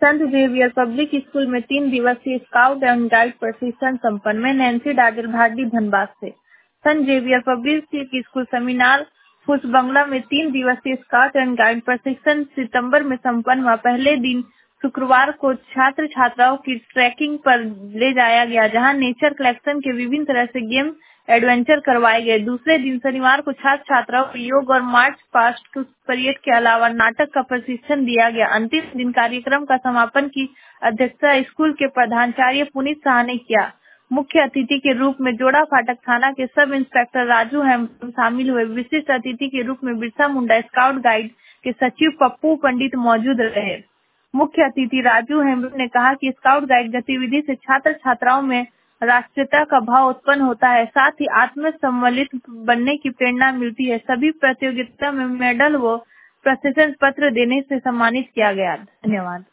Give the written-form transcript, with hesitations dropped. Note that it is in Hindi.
संत जेवियर पब्लिक स्कूल में 3 दिवसीय स्काउट एंड गाइड प्रशिक्षण संपन्न। में नैन्सी डाडिल भाटी धनबाद से। संत जेवियर पब्लिक स्कूल सेमिनार फूस बंगला में 3 दिवसीय स्काउट एंड गाइड प्रशिक्षण सितंबर में संपन्न हुआ। पहले दिन शुक्रवार को छात्र छात्राओं की ट्रैकिंग पर ले जाया गया, जहां नेचर कलेक्शन के विभिन्न तरह से गेम एडवेंचर करवाए गए। दूसरे दिन शनिवार को छात्र छात्राओं को योग और मार्च पास्ट परेड के अलावा नाटक का प्रशिक्षण दिया गया। अंतिम दिन कार्यक्रम का समापन की अध्यक्षता स्कूल के प्रधानाचार्य पुनीत शाह ने किया। मुख्य अतिथि के रूप में जोड़ा फाटक थाना के सब इंस्पेक्टर राजू हेम्ब्रम शामिल हुए। विशिष्ट अतिथि के रूप में बिरसा मुंडा स्काउट गाइड के सचिव पप्पू पंडित मौजूद रहे। मुख्य अतिथि राजू हेम्ब्रम ने कहा कि स्काउट गाइड गतिविधि से छात्र छात्राओं में राष्ट्रीयता का भाव उत्पन्न होता है, साथ ही आत्मसम्मिलित बनने की प्रेरणा मिलती है। सभी प्रतियोगिता में मेडल व प्रशस्ति पत्र देने से सम्मानित किया गया। धन्यवाद।